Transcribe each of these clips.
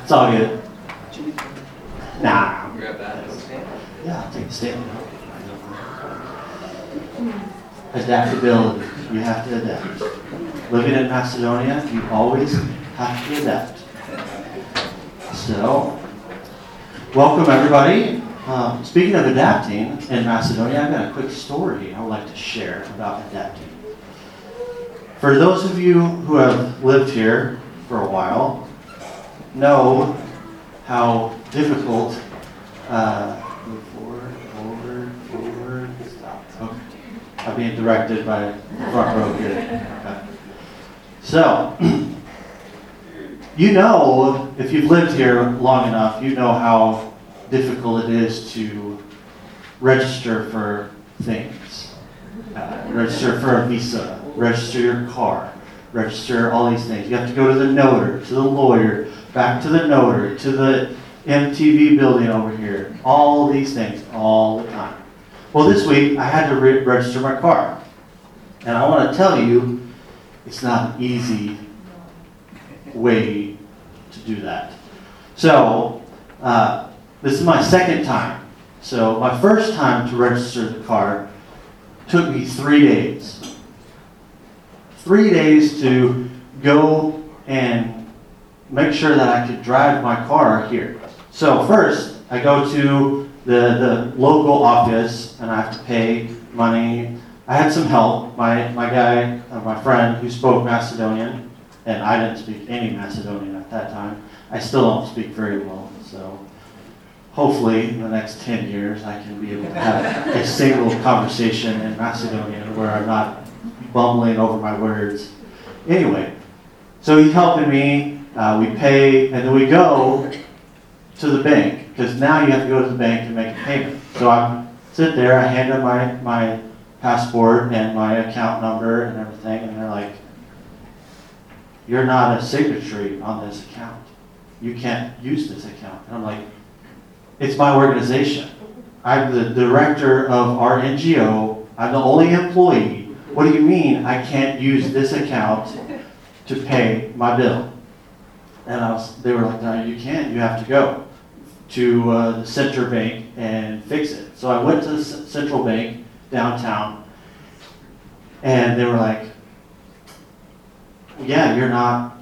It's all good. Nah. Grab that. Yeah, I'll take the stand. Adaptability. You have to adapt. Living in Macedonia, you always have to adapt. So, welcome everybody. Speaking of adapting in Macedonia, I've got a quick story I would like to share about adapting. For those of you who have lived here for a while, know how difficult. Move forward, stop. Okay. I'm being directed by front row here. Okay. So, you know, if you've lived here long enough, you know how difficult it is to register for things. Register for a visa, register your car, register all these things. You have to go to the notary, to the lawyer, back to the notary, to the MTV building over here. All these things, all the time. Well, this week, I had to register my car. And I want to tell you, it's not an easy way to do that. So, this is my second time. So, my first time to register the car took me 3 days. 3 days to go and make sure that I could drive my car here. So first, I go to the local office and I have to pay money. I had some help. My guy, my friend who spoke Macedonian, and I didn't speak any Macedonian at that time. I still don't speak very well. So hopefully in the next 10 years I can be able to have a single conversation in Macedonian where I'm not bumbling over my words. Anyway, so he's helping me. We pay, and then we go to the bank, because now you have to go to the bank and make a payment. So I sit there, I hand them my passport and my account number and everything, and they're like, "You're not a signatory on this account. You can't use this account." And I'm like, "It's my organization. I'm the director of our NGO. I'm the only employee. What do you mean I can't use this account to pay my bill?" And they were like, "No, you can't. You have to go to the Central Bank and fix it." So I went to the Central Bank downtown, and they were like, "Yeah, you're not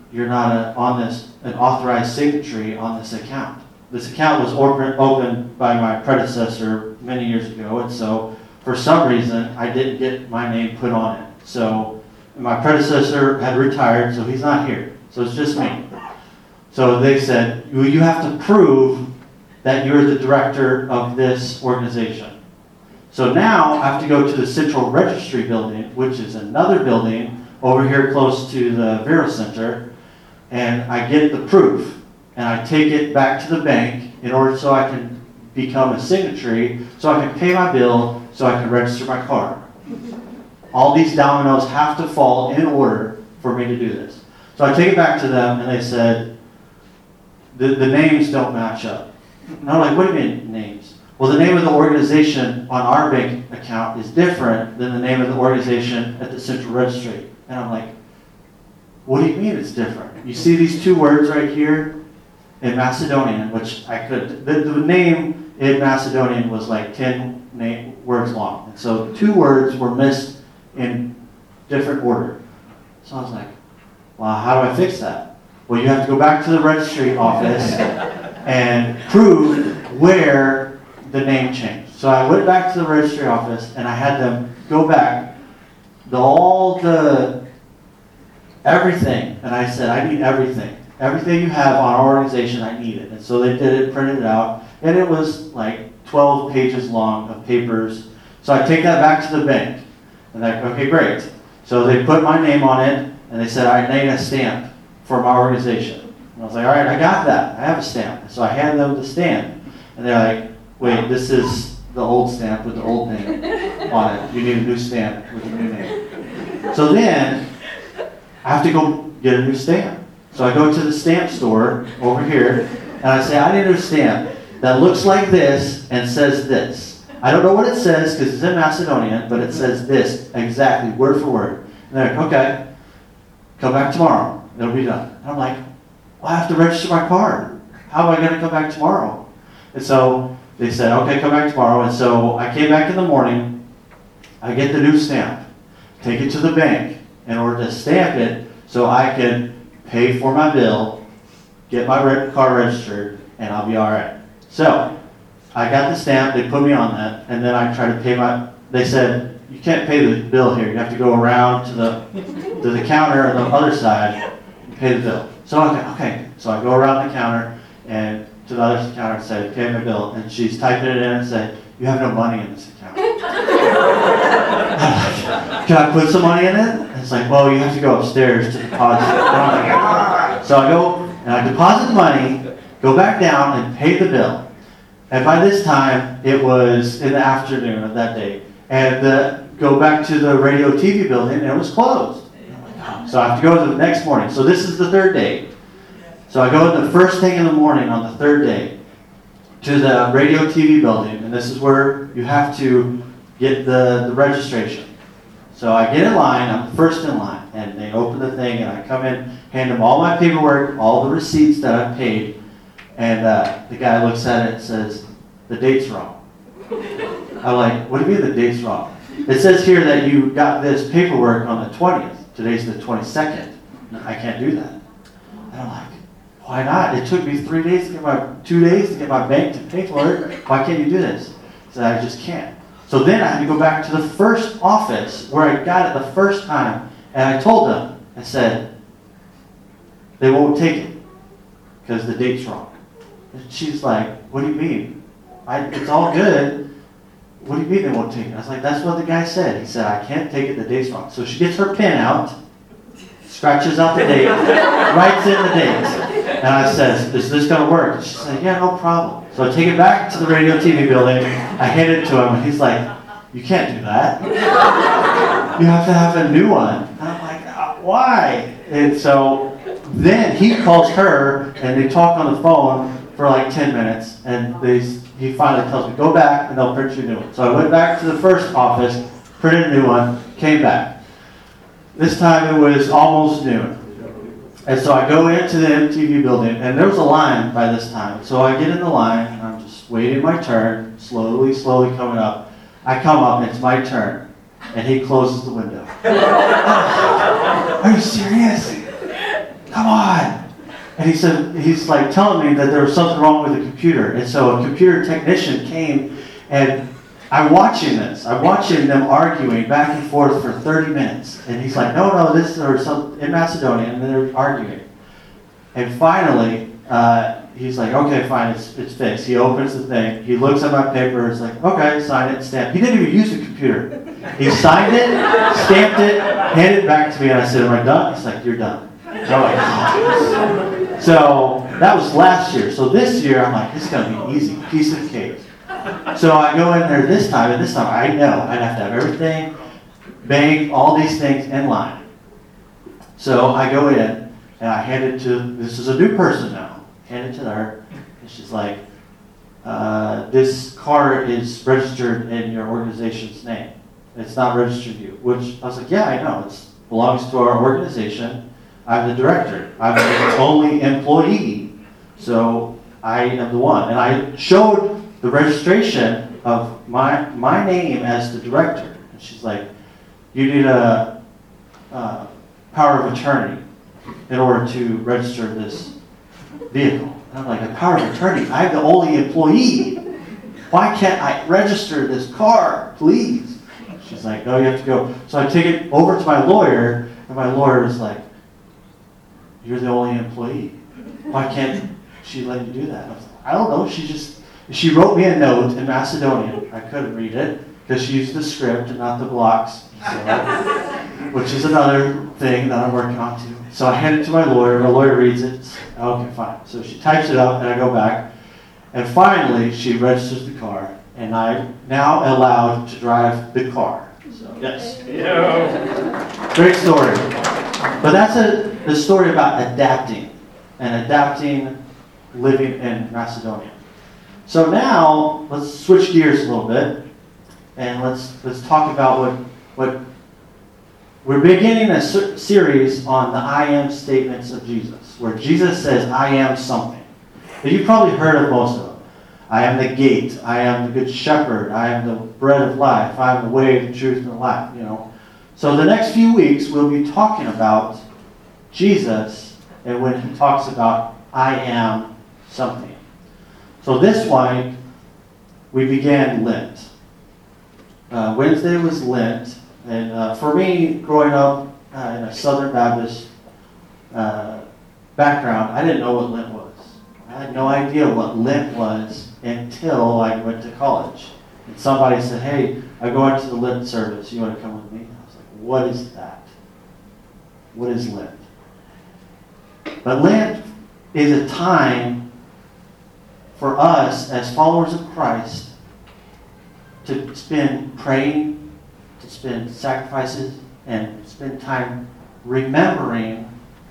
an authorized signatory on this account. This account was opened by my predecessor many years ago, and so for some reason I didn't get my name put on it. So my predecessor had retired, so he's not here. So it's just me." So they said, "Well, you have to prove that you're the director of this organization." So now I have to go to the Central Registry building, which is another building over here close to the Vero Center, and I get the proof, and I take it back to the bank in order so I can become a signatory, so I can pay my bill, so I can register my car. All these dominoes have to fall in order for me to do this. So I take it back to them, and they said, the names don't match up. And I'm like, "What do you mean names?" "Well, the name of the organization on our bank account is different than the name of the organization at the Central Registry." And I'm like, "What do you mean it's different? You see these two words right here in Macedonian," which I could, the name in Macedonian was like 10 words long. And so 2 words were missed in different order. So I was like, "Well, how do I fix that?" "Well, you have to go back to the registry office and prove where the name changed." So I went back to the registry office and I had them go back, everything. And I said, "I need everything. Everything you have on our organization, I need it." And so they did it, printed it out, and it was like 12 pages long of papers. So I take that back to the bank. And they're like, "Okay, great." So they put my name on it and they said, "I need a stamp for my organization." And I was like, "All right, I got that. I have a stamp." So I hand them the stamp. And they're like, "Wait, this is the old stamp with the old name on it. You need a new stamp with a new name." So then I have to go get a new stamp. So I go to the stamp store over here and I say, "I need a new stamp that looks like this and says this." I don't know what it says because it's in Macedonian, but it says this exactly, word for word. And they're like, "Okay, come back tomorrow. It'll be done." And I'm like, "Well, I have to register my car." how am I going to come back tomorrow? And so they said, okay, come back tomorrow. And so I came back in the morning. I get the new stamp, take it to the bank in order to stamp it so I can pay for my bill, get my car registered, and I'll be all right. So I got the stamp. They put me on that. And then I tried to pay they said, you can't pay the bill here. You have to go around to the counter on the other side and pay the bill. So okay. So I go around the counter and to the other counter and say, pay my bill. And she's typing it in and said, you have no money in this account. Can I put some money in it? And it's like, well, you have to go upstairs to deposit it. So I go and I deposit the money, go back down and pay the bill. And by this time, it was in the afternoon of that day. And go back to the radio TV building and it was closed. So I have to go the next morning. So this is the third day. So I go the first thing in the morning on the third day to the radio TV building, and this is where you have to get the registration. So I get in line, I'm the first in line, and they open the thing, and I come in, hand them all my paperwork, all the receipts that I paid, and the guy looks at it and says, the date's wrong. I'm like, what do you mean the date's wrong? It says here that you got this paperwork on the 20th. Today's the 22nd. I can't do that. And I'm like, why not? It took me 2 days to get my bank to pay for it. Why can't you do this? He said, I just can't. So then I had to go back to the first office where I got it the first time, and I told them, I said, they won't take it because the date's wrong. And she's like, what do you mean? It's all good. What do you mean they won't take it? I was like, that's what the guy said. He said, I can't take it, the date's wrong. So she gets her pen out, scratches out the date, writes in the date. And I says, is this going to work? And she said, yeah, no problem. So I take it back to the radio TV building. I hand it to him, and he's like, you can't do that. You have to have a new one. And I'm like, why? And so then he calls her, and they talk on the phone for like 10 minutes, and he finally tells me, go back, and they'll print you a new one. So I went back to the first office, printed a new one, came back. This time it was almost noon. And so I go into the MTV building, and there was a line by this time. So I get in the line, and I'm just waiting my turn, slowly coming up. I come up, and it's my turn, and he closes the window. Are you serious? Come on. And he's like telling me that there was something wrong with the computer. And so a computer technician came, and I'm watching them arguing back and forth for 30 minutes. And he's like, no, this or something in Macedonian, and they're arguing. And finally, he's like, okay, fine, it's fixed. He opens the thing, he looks at my paper, he's like, okay, sign it, stamp. He didn't even use the computer. He signed it, stamped it, handed it back to me, and I said, am I done? He's like, you're done. So that was last year. So this year, I'm like, this is going to be easy, piece of cake. So I go in there this time, and this time I know I'd have to have everything, bank, all these things in line. So I go in, and I hand it to, this is a new person now, hand it to her, and she's like, this car is registered in your organization's name. It's not registered to you, which I was like, yeah, I know, it belongs to our organization. I'm the director. I'm the only employee, so I am the one. And I showed the registration of my name as the director. And she's like, you need a power of attorney in order to register this vehicle. And I'm like, a power of attorney? I'm the only employee. Why can't I register this car, please? She's like, no, you have to go. So I take it over to my lawyer, and my lawyer is like, you're the only employee. Why can't she let you do that? I was like, I don't know. She wrote me a note in Macedonian. I couldn't read it because she used the script and not the blocks, which is another thing that I'm working on too. So I hand it to my lawyer. My lawyer reads it. Okay, fine. So she types it up, and I go back. And finally, she registers the car, and I'm now allowed to drive the car. So, yes. Yeah. Great story. But that's the story about adapting living in Macedonia. So now let's switch gears a little bit, and let's talk about what we're beginning a series on the I am statements of Jesus, where Jesus says I am something. And you've probably heard of most of them. I am the gate. I am the good shepherd. I am the bread of life. I am the way, the truth, and the life. So the next few weeks, we'll be talking about Jesus and when he talks about I am something. So this one, we began Lent. Wednesday was Lent. And for me, growing up in a Southern Baptist background, I didn't know what Lent was. I had no idea what Lent was until I went to college. And somebody said, hey, I'm going to the Lent service. You want to come with me? I was like, what is that? What is Lent? But Lent is a time for us as followers of Christ to spend praying, to spend sacrifices, and spend time remembering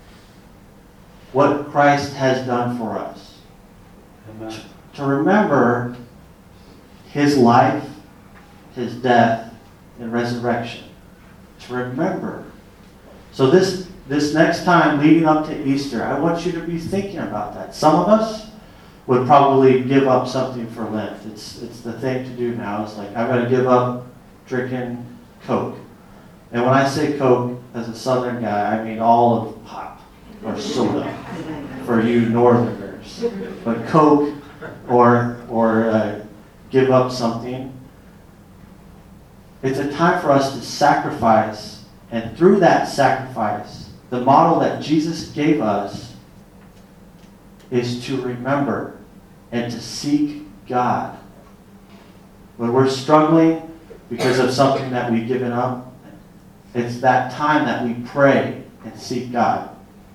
what Christ has done for us. Amen. To remember his life, his death, and resurrection. To remember. So this next time leading up to Easter, I want you to be thinking about that. Some of us would probably give up something for Lent. It's the thing to do now. It's like, I'm going to give up drinking Coke. And when I say Coke, as a Southern guy, I mean all of pop or soda for you Northerners. But Coke or give up something. It's a time for us to sacrifice, and through that sacrifice, the model that Jesus gave us is to remember and to seek God. When we're struggling because of something that we've given up, it's that time that we pray and seek God.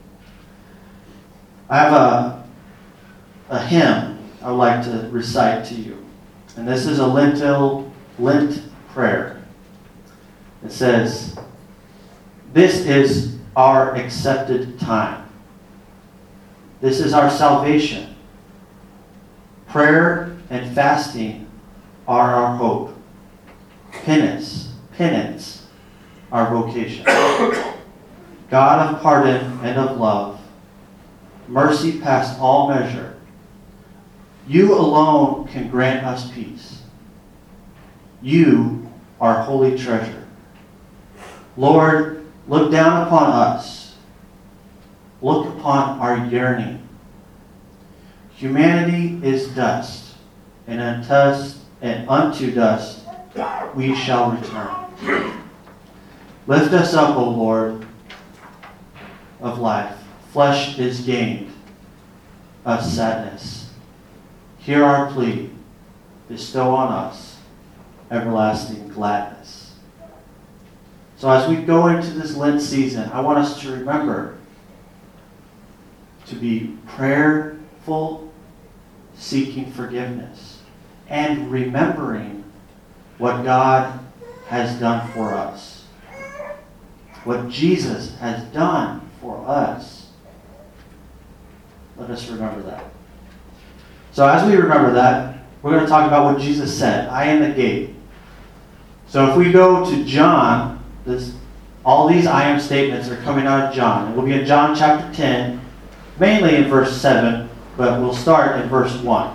I have a hymn I would like to recite to you. And this is a Lent prayer. It says, "This is our accepted time. This is our salvation. Prayer and fasting are our hope. Penance, our vocation. God of pardon and of love, mercy past all measure, you alone can grant us peace. You are holy treasure. Lord, look down upon us. Look upon our yearning. Humanity is dust, and unto dust we shall return. Lift us up, O Lord of life. Flesh is gained, us sadness. Hear our plea. Bestow on us everlasting gladness." So as we go into this Lent season, I want us to remember to be prayerful, seeking forgiveness, and remembering what God has done for us. What Jesus has done for us. Let us remember that. So as we remember that, we're going to talk about what Jesus said. I am the gate. So if we go to John, all these I am statements are coming out of John. It will be in John chapter 10, mainly in verse 7, but we'll start in verse 1.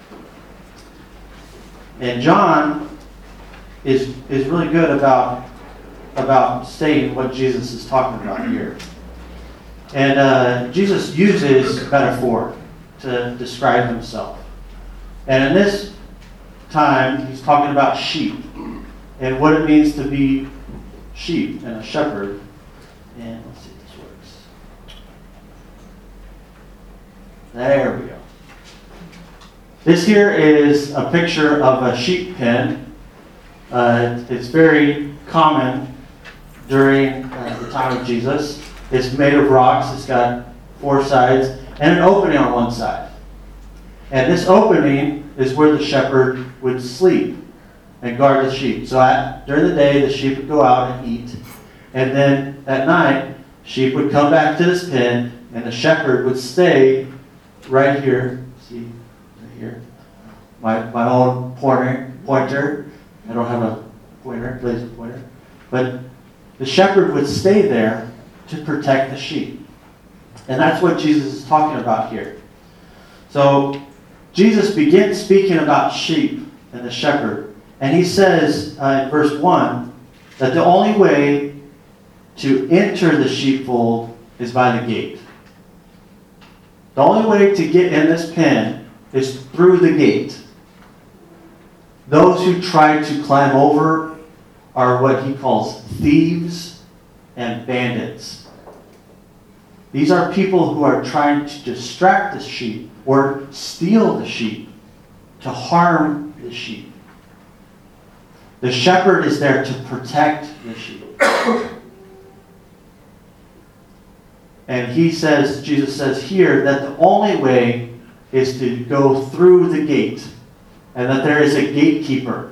And John is really good about stating what Jesus is talking about here. And Jesus uses metaphor to describe himself. And in this time, he's talking about sheep and what it means to be sheep and a shepherd. And let's see if this works. There we go. This here is a picture of a sheep pen. It's very common during the time of Jesus. It's made of rocks. It's got 4 sides and an opening on one side. And this opening is where the shepherd would sleep and guard the sheep. So during the day, the sheep would go out and eat. And then at night, sheep would come back to this pen, and the shepherd would stay right here. See, right here. My own pointer. I don't have a pointer, laser pointer. But the shepherd would stay there to protect the sheep. And that's what Jesus is talking about here. So Jesus begins speaking about sheep and the shepherd. And he says in verse 1 that the only way to enter the sheepfold is by the gate. The only way to get in this pen is through the gate. Those who try to climb over are what he calls thieves and bandits. These are people who are trying to distract the sheep or steal the sheep, to harm the sheep. The shepherd is there to protect the sheep. And Jesus says here that the only way is to go through the gate, and that there is a gatekeeper.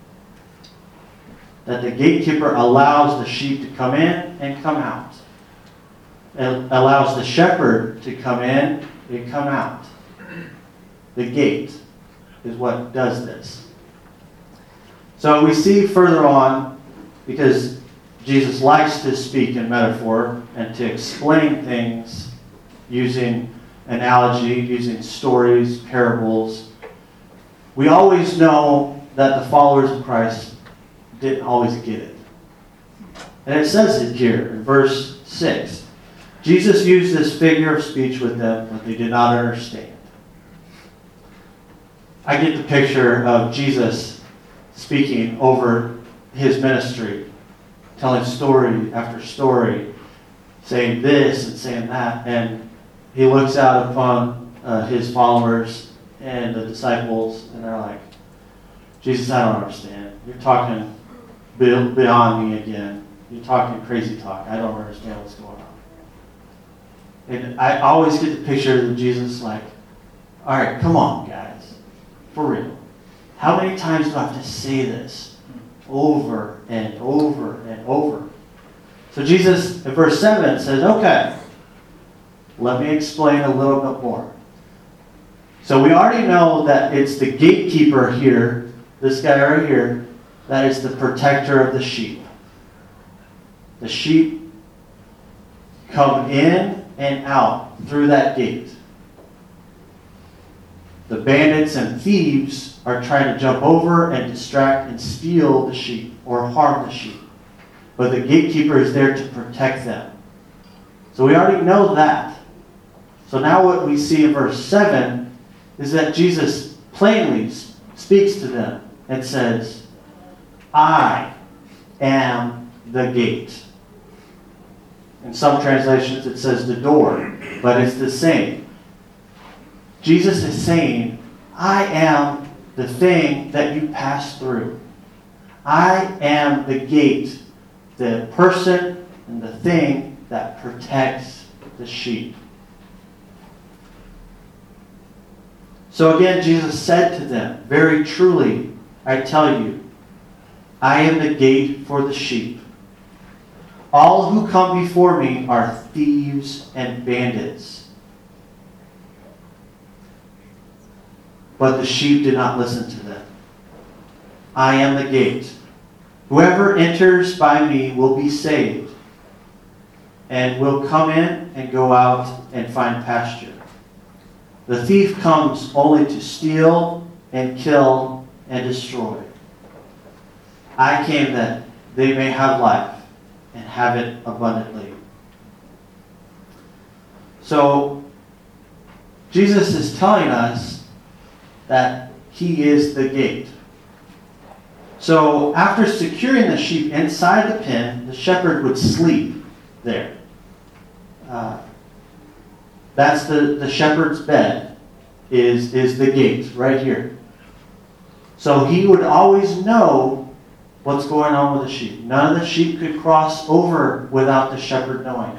That the gatekeeper allows the sheep to come in and come out. It allows the shepherd to come in and come out. The gate is what does this. So we see further on, because Jesus likes to speak in metaphor and to explain things using analogy, using stories, parables. We always know that the followers of Christ didn't always get it. And it says it here in verse 6. Jesus used this figure of speech with them, but they did not understand. I get the picture of Jesus speaking over his ministry, telling story after story, saying this and saying that, and he looks out upon his followers and the disciples, and they're like, Jesus, I don't understand. You're talking beyond me again. You're talking crazy talk. I don't understand what's going on. And I always get the picture of Jesus like, all right, come on, guys. For real. How many times do I have to say this? Over and over and over. So Jesus, in verse 7, says, okay, let me explain a little bit more. So we already know that it's the gatekeeper here, this guy right here, that is the protector of the sheep. The sheep come in and out through that gate. The bandits and thieves are trying to jump over and distract and steal the sheep or harm the sheep. But the gatekeeper is there to protect them. So we already know that. So now what we see in verse 7 is that Jesus plainly speaks to them and says, I am the gate. In some translations it says the door, but it's the same. Jesus is saying, I am the thing that you pass through. I am the gate, the person and the thing that protects the sheep. So again, Jesus said to them, very truly, I tell you, I am the gate for the sheep. All who come before me are thieves and bandits. But the sheep did not listen to them. I am the gate. Whoever enters by me will be saved, and will come in and go out and find pasture. The thief comes only to steal and kill and destroy. I came that they may have life and have it abundantly. So, Jesus is telling us that he is the gate. So, after securing the sheep inside the pen, the shepherd would sleep there. That's the shepherd's bed, is the gate right here. So he would always know what's going on with the sheep. None of the sheep could cross over without the shepherd knowing.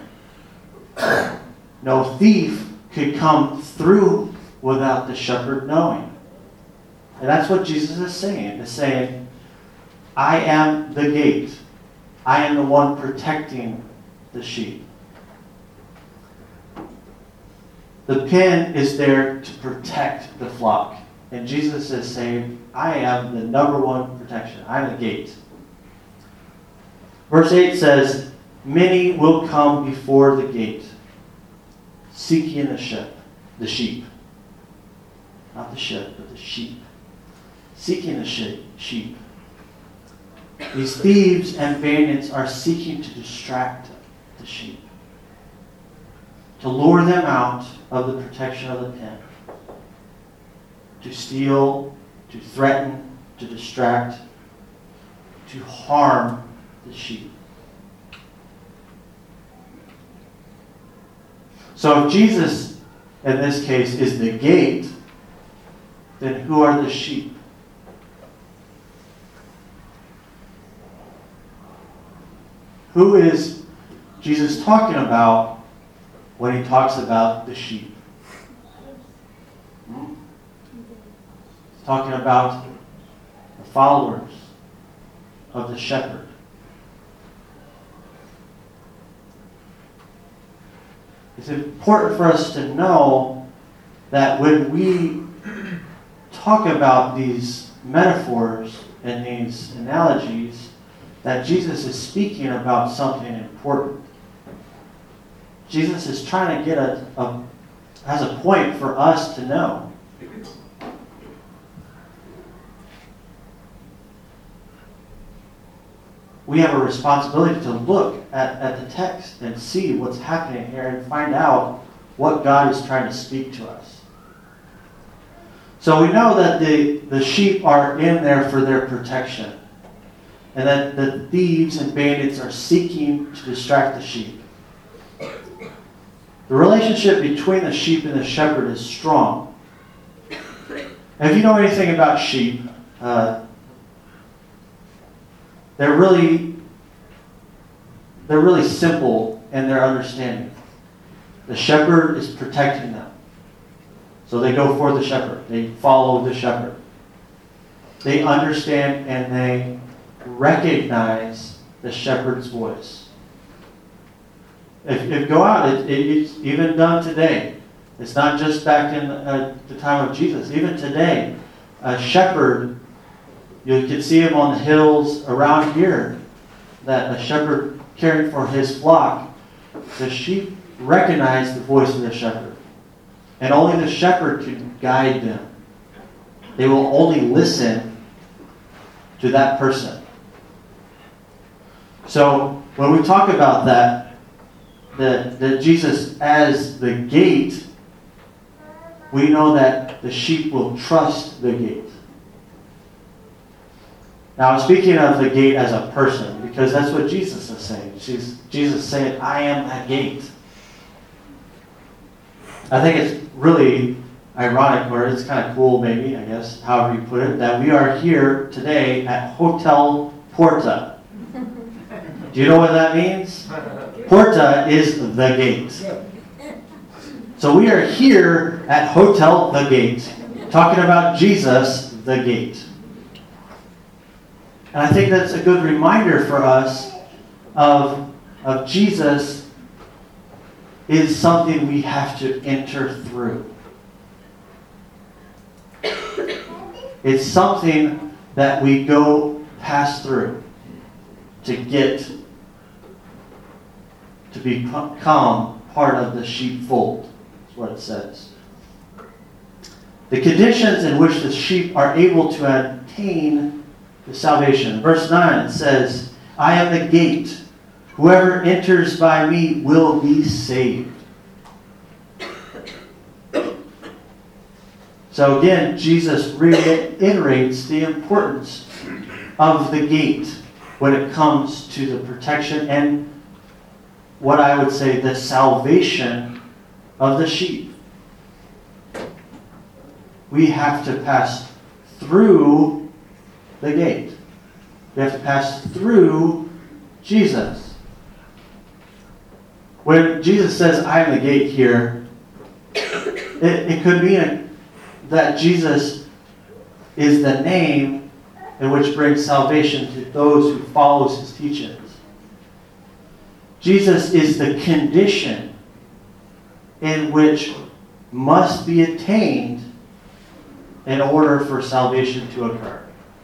No thief could come through without the shepherd knowing. And that's what Jesus is saying. He's saying, I am the gate. I am the one protecting the sheep. The pen is there to protect the flock. And Jesus is saying, I am the number one protection. I'm the gate. Verse 8 says, many will come before the gate, seeking the sheep. not the ship, but the sheep. Seeking the sheep. These thieves and bandits are seeking to distract the sheep, to lure them out of the protection of the pen, to steal, to threaten, to distract, to harm the sheep. So if Jesus, in this case, is the gate, then who are the sheep? Who is Jesus talking about when he talks about the sheep? He's talking about the followers of the shepherd. It's important for us to know that when we talk about these metaphors and these analogies, that Jesus is speaking about something important. Jesus is trying to get has a point for us to know. We have a responsibility to look at the text and see what's happening here and find out what God is trying to speak to us. So we know that the sheep are in there for their protection, and that the thieves and bandits are seeking to distract the sheep. The relationship between the sheep and the shepherd is strong. And if you know anything about sheep, they're really simple in their understanding. The shepherd is protecting them. So they go for the shepherd. They follow the shepherd. They understand and they recognize the shepherd's voice. If you go out, it's even done today. It's not just back in the time of Jesus. Even today, a shepherd, you can see him on the hills around here, that a shepherd caring for his flock. The sheep recognize the voice of the shepherd. And only the shepherd can guide them. They will only listen to that person. So when we talk about that Jesus as the gate, we know that the sheep will trust the gate. Now, speaking of the gate as a person, because that's what Jesus is saying. Jesus is saying, I am that gate. I think it's really ironic, or it's kind of cool maybe, I guess, however you put it, that we are here today at Hotel Porta. Do you know what that means? Porta is the gate. So we are here at Hotel the Gate, talking about Jesus the gate. And I think that's a good reminder for us of Jesus is something we have to enter through. It's something that we pass through to get to become part of the sheepfold. That's what it says. The conditions in which the sheep are able to attain the salvation. Verse 9, it says, I am the gate. Whoever enters by me will be saved. So again, Jesus reiterates the importance of the gate when it comes to the protection and what I would say the salvation of the sheep. We have to pass through the gate. We have to pass through Jesus. When Jesus says, I am the gate here, it could mean that Jesus is the name in which brings salvation to those who follows his teachings. Jesus is the condition in which must be attained in order for salvation to occur.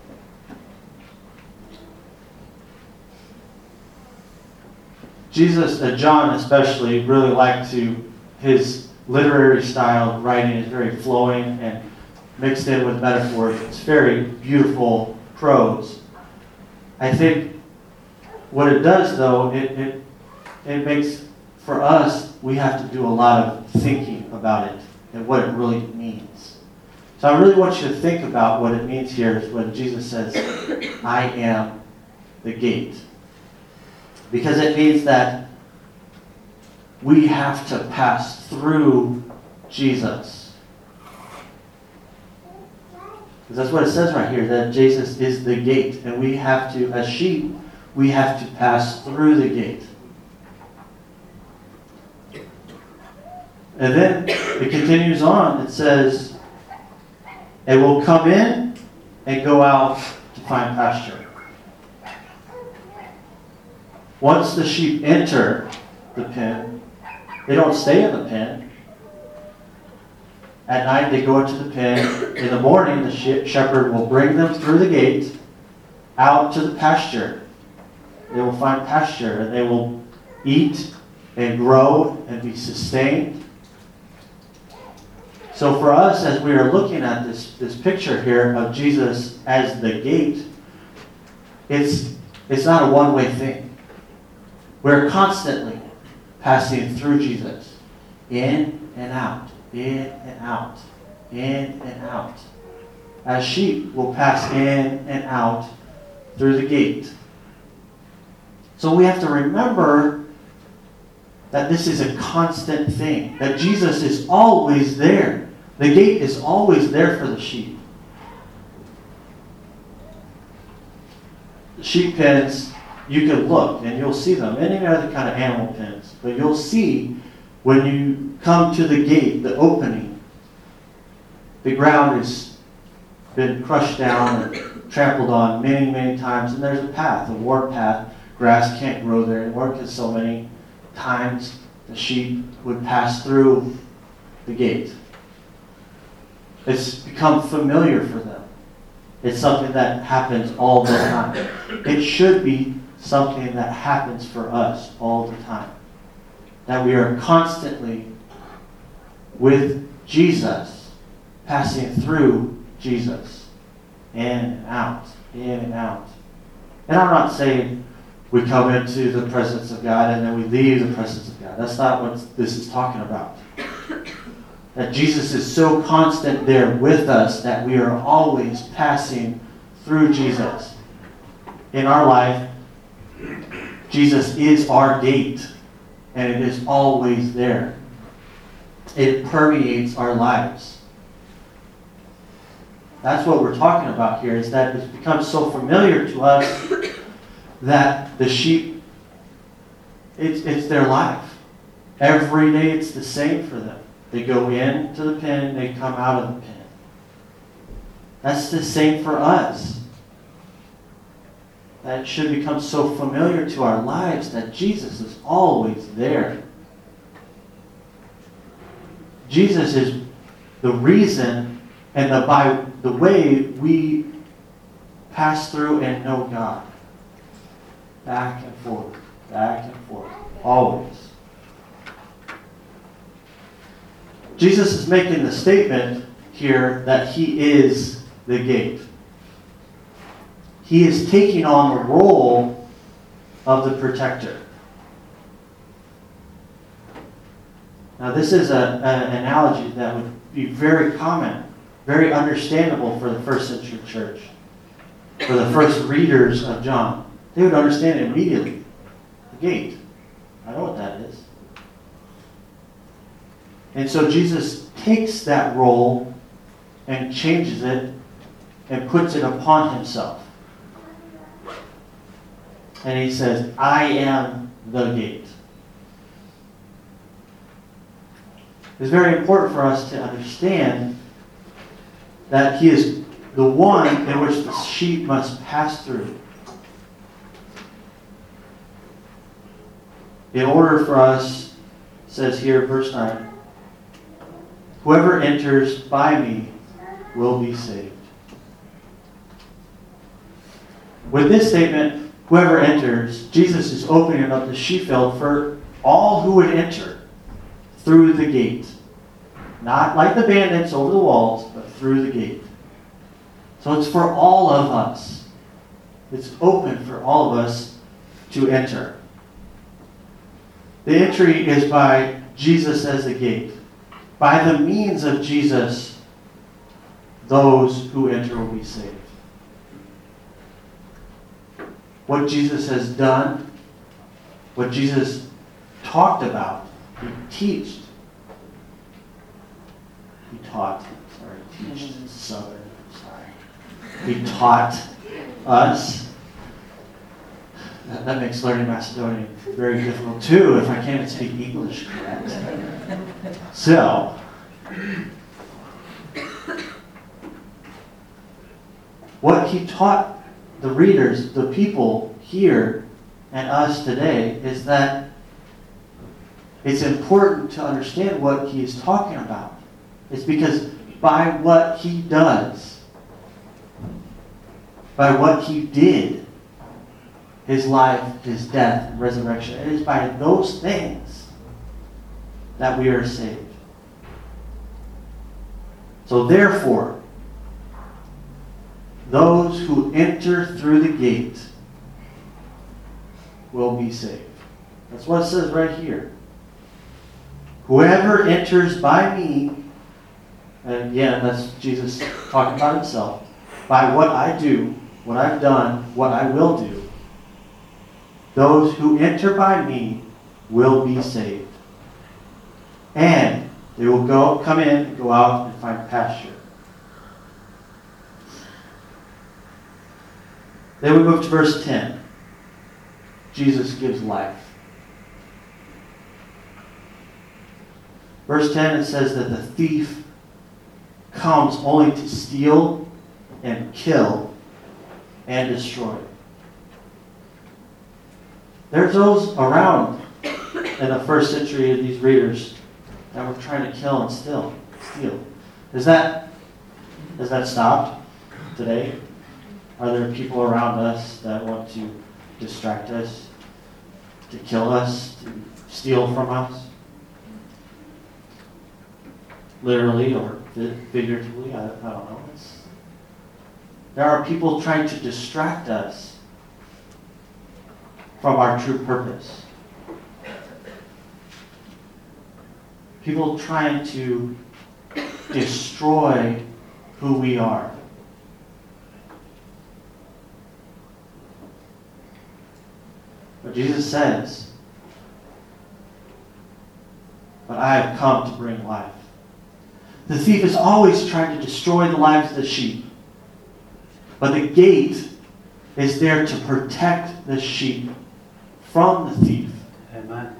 Jesus, John especially, really liked his literary style of writing is very flowing, and mixed in with metaphors. It's very beautiful prose. I think what it does, though, it makes, for us, we have to do a lot of thinking about it and what it really means. So I really want you to think about what it means here when Jesus says, I am the gate. Because it means that we have to pass through Jesus. Because that's what it says right here, that Jesus is the gate. And we have to, as sheep, we have to pass through the gate. And then it continues on. It says, it will come in and go out to find pasture. Once the sheep enter the pen, they don't stay in the pen. At night they go into the pen. In the morning the shepherd will bring them through the gate out to the pasture. They will find pasture and they will eat and grow and be sustained. So for us, as we are looking at this picture here of Jesus as the gate, it's not a one-way thing. We're constantly passing through Jesus, in and out, in and out, in and out. As sheep will pass in and out through the gate. So we have to remember that this is a constant thing, that Jesus is always there. The gate is always there for the sheep. The sheep pens, you can look and you'll see them, any other kind of animal pens, but you'll see when you come to the gate, the opening, the ground has been crushed down and trampled on many, many times, and there's a path, a worn path. Grass can't grow there anymore because so many times the sheep would pass through the gate. It's become familiar for them. It's something that happens all the time. It should be something that happens for us all the time. That we are constantly with Jesus, passing through Jesus, in and out, in and out. And I'm not saying we come into the presence of God and then we leave the presence of God. That's not what this is talking about. That Jesus is so constant there with us that we are always passing through Jesus. In our life, Jesus is our gate, and it is always there. It permeates our lives. That's what we're talking about here, is that it's become so familiar to us that the sheep, it's their life. Every day it's the same for them. They go into the pen, they come out of the pen. That's the same for us. That should become so familiar to our lives that Jesus is always there. Jesus is the reason and by the way we pass through and know God. Back and forth, always. Jesus is making the statement here that he is the gate. He is taking on the role of the protector. Now this is an analogy that would be very common, very understandable for the first century church, for the first readers of John. They would understand it immediately. The gate. I know what that is. And so Jesus takes that role and changes it and puts it upon himself. And he says, I am the gate. It's very important for us to understand that he is the one in which the sheep must pass through. In order for us, it says here, verse 9, whoever enters by me will be saved. With this statement, whoever enters, Jesus is opening up the sheepfold for all who would enter through the gate. Not like the bandits over the walls, but through the gate. So it's for all of us. It's open for all of us to enter. The entry is by Jesus as the gate. By the means of Jesus, those who enter will be saved. What Jesus has done, what Jesus talked about, he taught us. That makes learning Macedonian very difficult too if I can't speak English correct. So, what he taught the readers, the people here and us today, is that it's important to understand what he is talking about. It's because by what he does, by what he did, his life, his death, and resurrection, it is by those things that we are saved. So therefore, those who enter through the gate will be saved. That's what it says right here. Whoever enters by me, and again, that's Jesus talking about himself, by what I do, what I've done, what I will do, those who enter by me will be saved. And they will come in and go out and find pasture. Then we move to verse 10. Jesus gives life. Verse 10, it says that the thief comes only to steal and kill and destroy. There's those around in the first century of these readers that were trying to kill and steal. Has that stopped today? Are there people around us that want to distract us, to kill us, to steal from us? Literally or figuratively, I don't know. There are people trying to distract us from our true purpose. People trying to destroy who we are. But Jesus says, but I have come to bring life. The thief is always trying to destroy the lives of the sheep. But the gate is there to protect the sheep from the thief. Amen.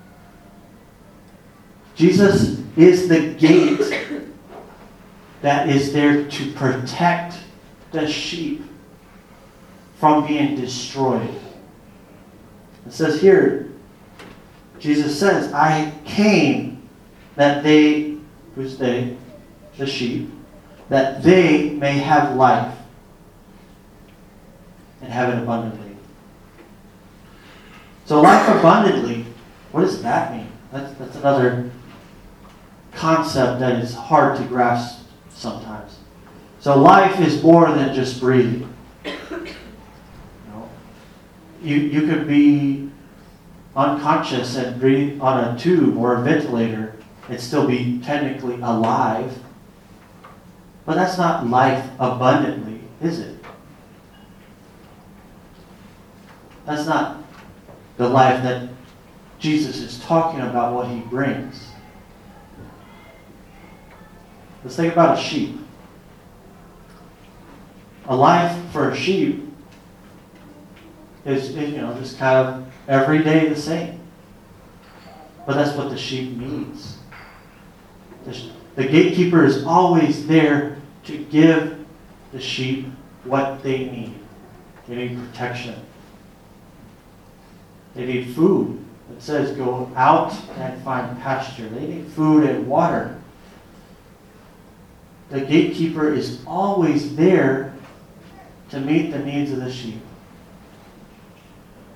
Jesus is the gate that is there to protect the sheep from being destroyed. It says here, Jesus says, I came that they, who's they? The sheep, that they may have life and have it abundantly. So life abundantly, what does that mean? That's another concept that is hard to grasp sometimes. So life is more than just breathing. You could be unconscious and breathe on a tube or a ventilator and still be technically alive. But that's not life abundantly, is it? That's not the life that Jesus is talking about, what he brings. Let's think about a sheep. A life for a sheep is just kind of every day the same. But that's what the sheep needs. The gatekeeper is always there to give the sheep what they need. They need protection. They need food. It says go out and find pasture. They need food and water. The gatekeeper is always there to meet the needs of the sheep.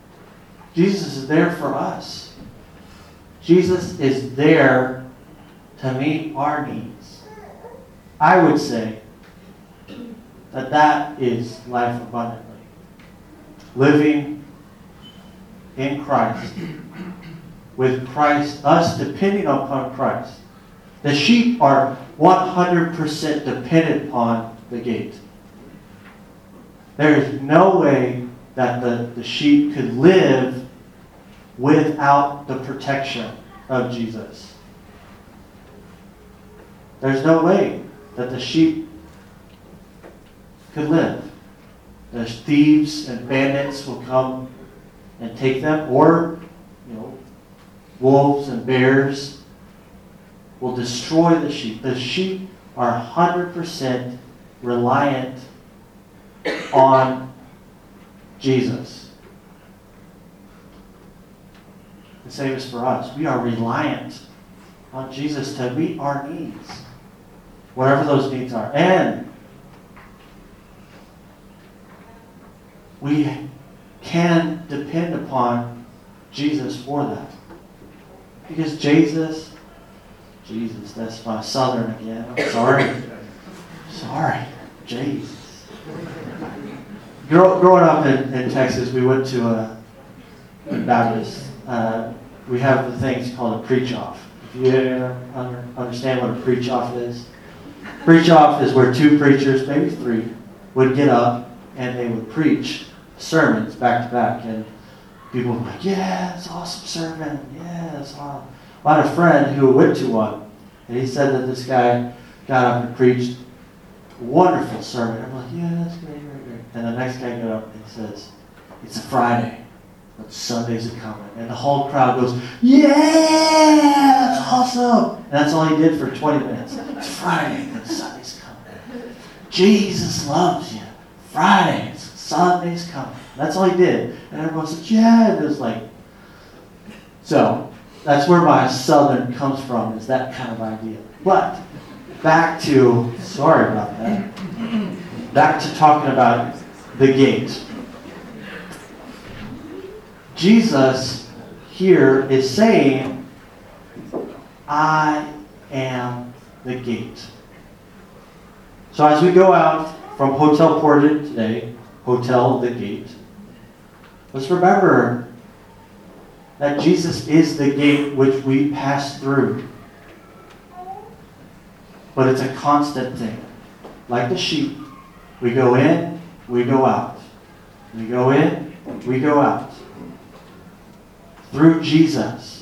Jesus is there for us. Jesus is there to meet our needs. I would say that that is life abundantly. Living in Christ, with Christ, us depending upon Christ. The sheep are 100% dependent upon the gate. There is no way that the sheep could live without the protection of Jesus. There's no way that the sheep could live. The thieves and bandits will come and take them, or wolves and bears will destroy the sheep. The sheep are 100% reliant on Jesus. The same is for us. We are reliant on Jesus to meet our needs, whatever those needs are. And we can depend upon Jesus for that. Because Jesus, that's my southern again. I'm sorry. Jesus. Growing up in Texas, we went to a Baptist. We have the things called a preach-off. If you understand what a preach-off is. Preach-off is where two preachers, maybe three, would get up and they would preach sermons back to back. And people would be like, yeah, it's an awesome sermon. Yeah, it's awesome. I had a friend who went to one, and he said that this guy got up and preached a wonderful sermon. I'm like, yeah, that's great. And the next guy got up and says, it's a Friday, but Sundays are coming. And the whole crowd goes, yeah, that's awesome. And that's all he did for 20 minutes. It's Friday, but Sunday's coming. Jesus loves you. Fridays, Sunday's coming. That's all he did. And everyone's like, yeah. And it was like, so that's where my southern comes from, is that kind of idea. But back to, sorry about that, back to talking about the gate. Jesus here is saying, I am the gate. So as we go out from Hotel Portage today, Hotel the Gate, let's remember that Jesus is the gate which we pass through. But it's a constant thing. Like the sheep, we go in, we go out. We go in, we go out. Through Jesus.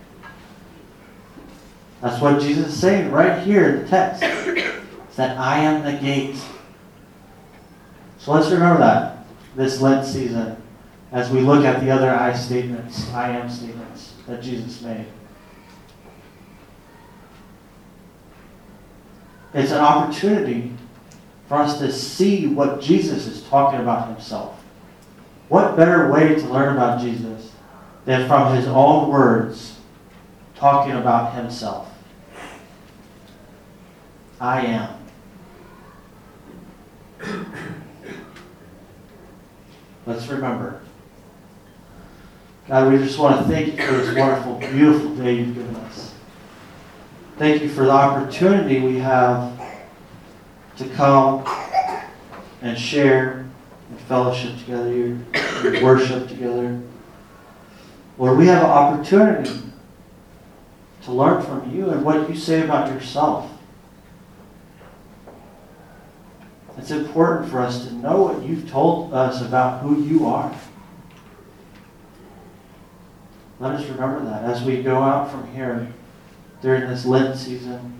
That's what Jesus is saying right here in the text. It's that I am the gate. So let's remember that this Lent season as we look at the other I statements, I am statements that Jesus made. It's an opportunity for us to see what Jesus is talking about himself. What better way to learn about Jesus than from his own words talking about himself? I am. Let's remember. God, we just want to thank you for this wonderful, beautiful day you've given us. Thank you for the opportunity we have to come and share and fellowship together here, and worship together. Lord, we have an opportunity to learn from you and what you say about yourself. It's important for us to know what you've told us about who you are. Let us remember that as we go out from here during this Lent season,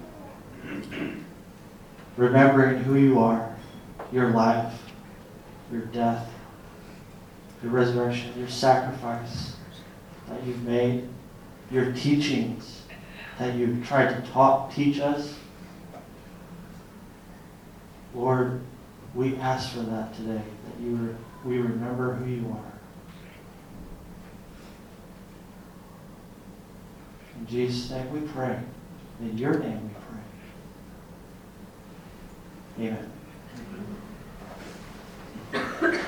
remembering who you are, your life, your death, your resurrection, your sacrifice that you've made, your teachings that you've tried to teach us. Lord, we ask for that today, that we remember who you are. In Jesus' name we pray. In your name we pray. Amen.